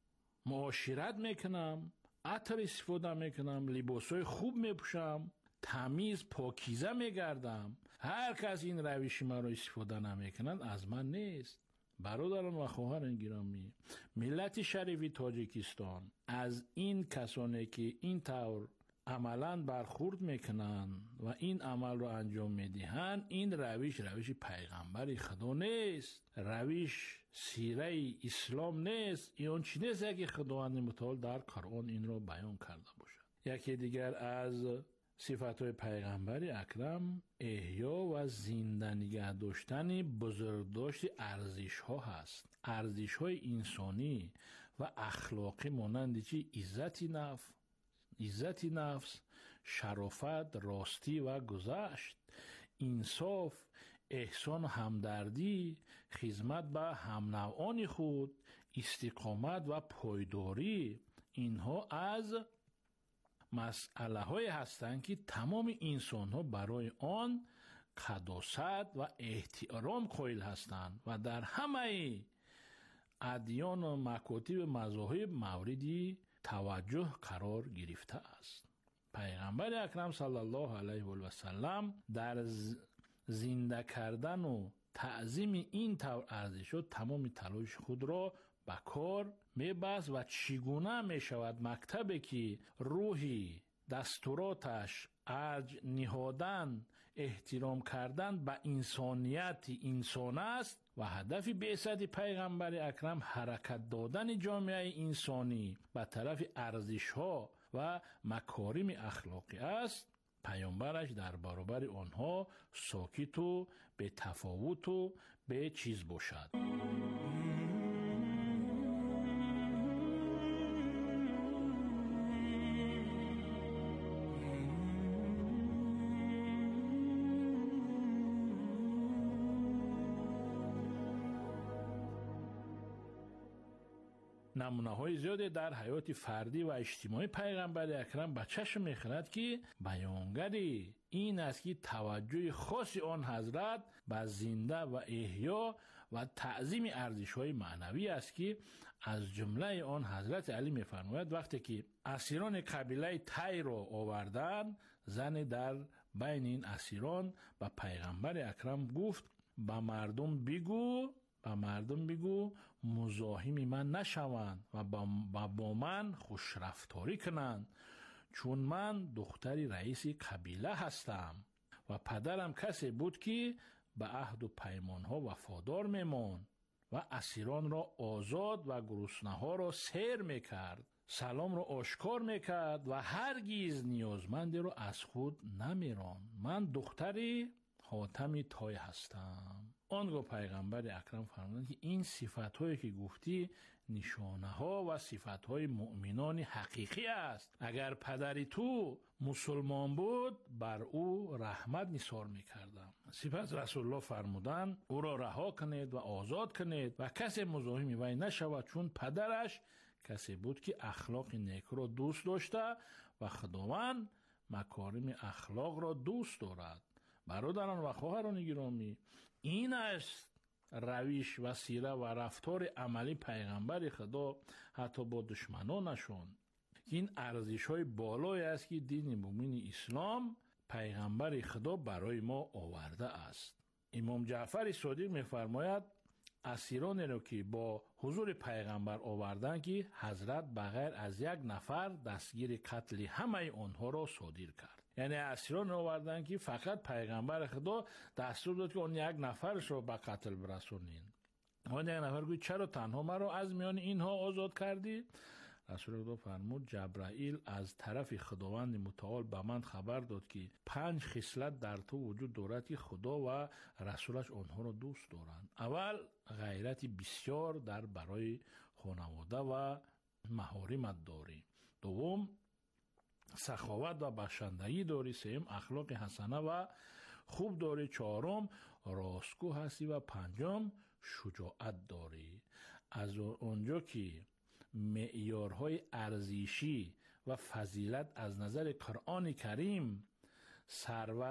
معاشرت میکنم، عطر استفاده میکنم، لباسای خوب میپوشم، تمیز پاکیزه میگردم. هر کس این روش من رو استفاده نمیکنند از من نیست. برادران و خواهران گرامی، ملت شریف تاجیکستان از این کسانی که این طور عملاً برخورد میکنن و این عمل رو انجام میدهن، این روش روش پیغمبر خدا نیست، روش سیره اسلام نیست. این چی نیست که خداوند متعال در قرآن این رو بیان کرده باشد. یکی دیگر از صفاتهای پیغمبر اکرم احیا و زنده نگه داشتن بزرگداشت ارزش ها هست. ارزش های انسانی و اخلاقی مانند چی؟ عزت نفس، عزت نفس، شرافت، راستی و گذشت، انصاف، احسان و همدردی، خدمت به همنوعان خود، استقامت و پایداری. اینها از مسئله های هستند که تمام انسان ها برای آن قداست و احترام قائل هستند و در همه ادیان و مکاتب و مذاهب موردی توجه قرار گرفته است. پیغمبر اکرم صلی الله علیه و سلم در زنده کردن و تعظیم این طور ارزش ها تمام تلاش خود را به کار میبست و چگونه میشود مکتبی که روحی دستوراتش ارج نهادن احترام کردن به انسانیت انسان است و هدف بعثت پیغمبر اکرم حرکت دادن جامعه انسانی به طرف ارزش ها و مکارم اخلاقی است، پیامبرش در برابر آنها ساکت و به تفاوت و به چیز باشد. نمونه های زیادی در حیات فردی و اجتماعی پیغمبر اکرم به چشم میخورد که بیانگری این است که توجه خاص آن حضرت به زنده و احیا و تعظیم ارزش های معنوی است که از جمله آن حضرت علی میفرماید وقتی که اسیران قبیله تی را آوردند، زن در بین این اسیران به پیغمبر اکرم گفت به مردم بگو با مردم بگو مزاحم من نشوند و با, با من خوش رفتاری کنند، چون من دختری رئیس قبیله هستم و پدرم کسی بود که به عهد و پیمان ها وفادار میماند و اسیران را آزاد و گرسنه ها را سیر میکرد، سلام را آشکار میکرد و هرگز نیازمندی را از خود نمیراند. من دختری حاتم تای هستم. آنگاه پیغمبر اکرم فرمودند که این صفت‌هایی که گفتی نشانه ها و صفت‌های مؤمنان حقیقی است. اگر پدری تو مسلمان بود بر او رحمت نثار می‌کردم. سپس رسول الله فرمودند او را رها کنید و آزاد کنید و کسی مزاحم وی نشود، چون پدرش کسی بود که اخلاق نیک را دوست داشته و خداوند مکارم اخلاق را دوست دارد. برادران و خواهران گرامی، این است روش و سیره و رفتار عملی پیغمبر خدا حتی با دشمنانشون. این ارزش های بالایی است که دین مؤمن اسلام پیغمبر خدا برای ما آورده است. امام جعفر صادق می‌فرماید اسیرانی را که با حضور پیغمبر آوردند که حضرت بغیر از یک نفر دستگیر قتل همه آنها را صادر کرد. یعنی اسیران آوردن که فقط پیغمبر خدا دستور داد که اون یک نفرش رو به قتل برسونین. اون یک نفر گوید چرا تنها مرا از میان اینها آزاد کردی؟ رسول خدا فرمود جبرائیل از طرف خداوند متعال به من خبر داد که پنج خصلت در تو وجود دارد که خدا و رسولش آنها را دوست دارند. اول غیرت بسیار در برای خانواده و محارمت داری. دوم سخاوت و بخشندگی داری. سوم اخلاق حسنه و خوب داری. چهارم راستگو هستی و پنجم شجاعت داری. از اونجا که معیارهای ارزشی و فضیلت از نظر قرآن کریم ثروت